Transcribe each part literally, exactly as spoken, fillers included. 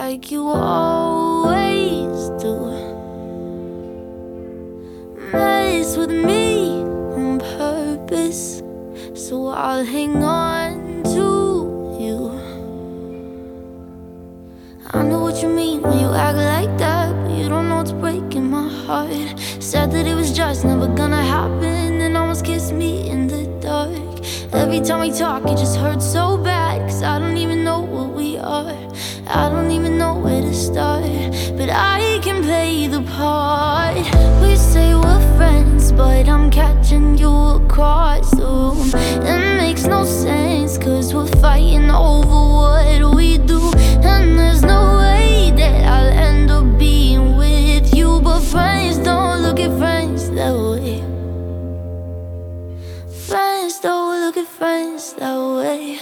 like you always do. Mess with me on purpose, so I'll hang on to you. I know what you mean when you act like that, but you don't know it's breaking my heart. Said that it was just never gonna happen, and almost kissed me in the dark. Every time we talk it just hurts so bad, cause I don't even know what we are. I don't even know where to start, but I can play the part. We say we're friends, but I'm catching you across the room. It makes no sense, cause we're fighting over what we do. And there's no way that I'll end up being with you, but friends don't look at friends that way. Friends don't look at friends that way.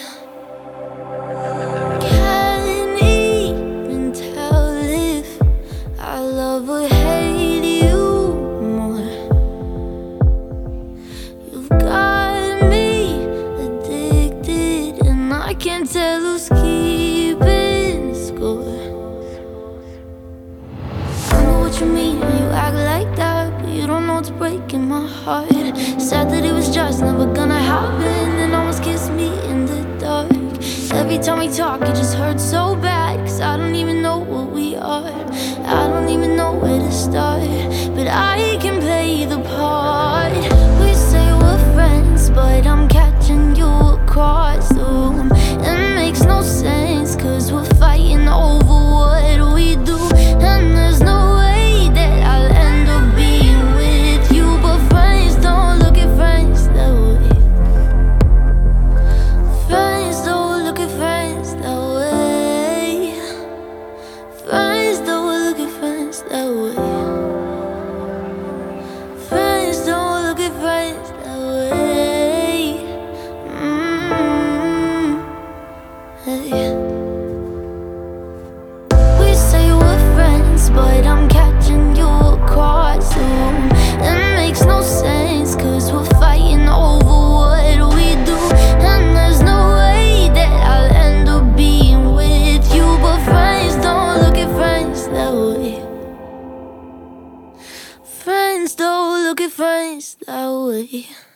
Can't even tell if I love or hate you more. You've got me addicted, and I can't tell who's keeping score. I know what you mean when you act like that, but you don't know it's breaking my heart. Said that it was just never gonna happen, and almost kissed me in the dark. Every time we talk it just hurts so bad, cause I don't even know what we are. I don't even know where to start, but I can play the part. We say we're friends, but I'm catching you across the room. It makes no sense, cause we're fighting over what we do. And there's no way that I'll end up being with you, but friends don't look at friends that way. Friends don't look at friends that way. Friends don't look at friends that way. Friends don't look at friends that way. Mm-hmm. Hey. We say we're friends, but I'm catching you across the room. It makes no sense, cause we're fighting over what we do. And there's no way that I'll end up being with you, but friends don't look at friends that way. Friends don't look at friends that way.